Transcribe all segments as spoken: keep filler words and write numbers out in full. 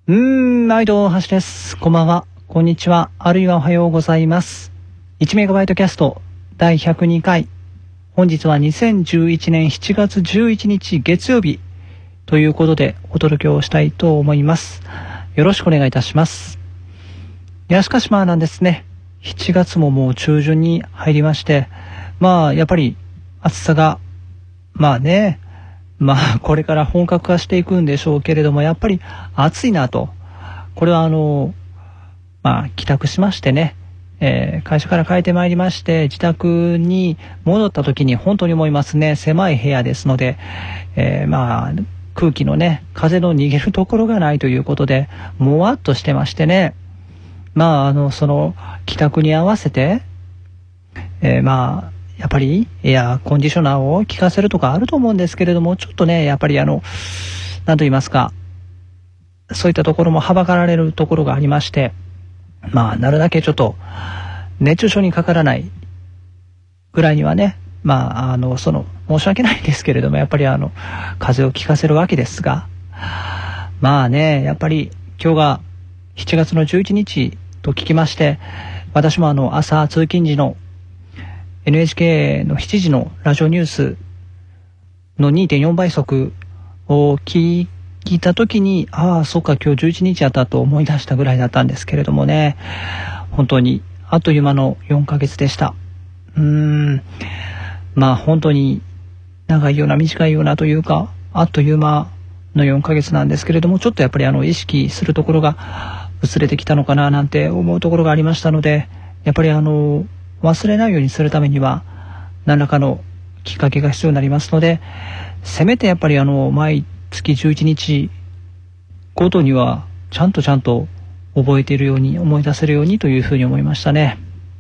うーん、毎度橋です。こんばんは、こんにちは、あるいはおはようございます。いちメガバイトキャストだいひゃくにかい。本日はにせんじゅういちねんしちがつじゅういちにち月曜日ということでお届けをしたいと思います。よろしくお願いいたします。いや、しかしまあなんですね。しちがつももう中旬に入りまして、まあやっぱり暑さが、まあね、まあこれから本格化していくんでしょうけれども、やっぱり暑いなと。これはあのまあ帰宅しましてね、えー、会社から帰ってまいりまして自宅に戻った時に本当に思いますね。狭い部屋ですので、えー、まあ空気のね、風の逃げるところがないということでもわっとしてましてね。まああのその帰宅に合わせて、えー、まあやっぱりエアコンディショナーを効かせるとかあると思うんですけれども、ちょっとねやっぱりあの何と言いますか、そういったところもはばかられるところがありまして、まあなるだけちょっと熱中症にかからないぐらいにはね、まああのその申し訳ないんですけれども、やっぱりあの風を効かせるわけですが、まあね、やっぱり今日がしちがつのじゅういちにちと聞きまして、私もあの朝通勤時の エヌエイチケー のしちじのラジオニュースの にてんよん 倍速を聞いた時に、ああ、そっか、今日じゅういちにちやったと思い出したぐらいだったんですけれどもね、本当にあっという間のよんかげつでした。うーん、まあ本当に長いような短いようなというか、あっという間のよんかげつなんですけれども、ちょっとやっぱりあの意識するところが薄れてきたのかななんて思うところがありましたので、やっぱりあの忘れないようにするためには何らかのきっかけが必要になりますので、せめてやっぱりあの毎月じゅういちにちごとにはちゃんとちゃんと覚えているように、思い出せるようにというふうに思いましたね。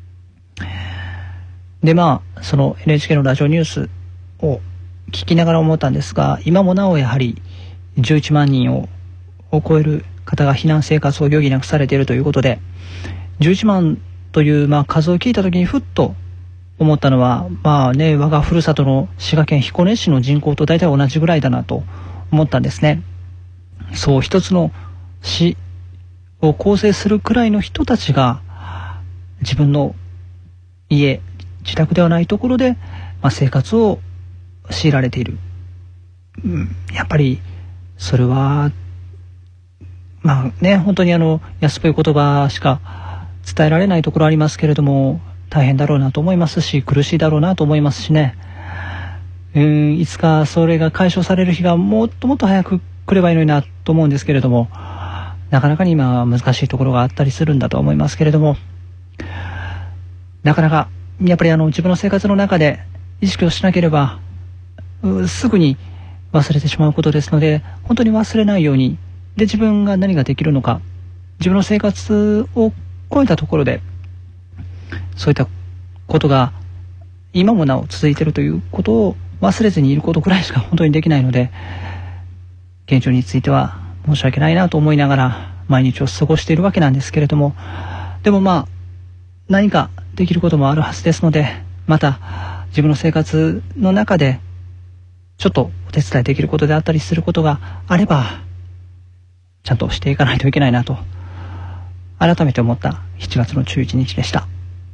でまあその エヌエイチケー のラジオニュースを聞きながら思ったんですが、今もなおやはりじゅういちまんにんをを超える方が避難生活を余儀なくされているということで、じゅういちまんというまあ数を聞いた時にふっと思ったのは、まあね、我がふるさとの滋賀県彦根市の人口と大体同じぐらいだなと思ったんですね。そう、一つの市を構成するくらいの人たちが自分の家、自宅ではないところで、まあ、生活を強いられている、うん、やっぱりそれはまあね、本当にあの安っぽい言葉しか伝えられないところありますけれども、大変だろうなと思いますし、苦しいだろうなと思いますしね。うん、いつかそれが解消される日がもっともっと早く来ればいいのになと思うんですけれども、なかなかに今難しいところがあったりするんだと思いますけれども、なかなかやっぱりあの自分の生活の中で意識をしなければすぐに忘れてしまうことですので、本当に忘れないように、で自分が何ができるのか、自分の生活を超えたところでそういったことが今もなお続いているということを忘れずにいることくらいしか本当にできないので、現状については申し訳ないなと思いながら毎日を過ごしているわけなんですけれども、でもまあ何かできることもあるはずですので、また自分の生活の中でちょっとお手伝いできることであったりすることがあればちゃんとしていかないといけないなと改めて思ったしちがつのじゅういちにちでした。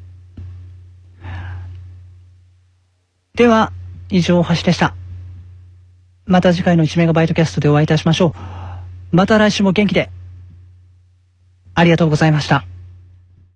では以上、橋でした。また次回のいちメガバイトキャストでお会いいたしましょう。また来週も元気で。ありがとうございました。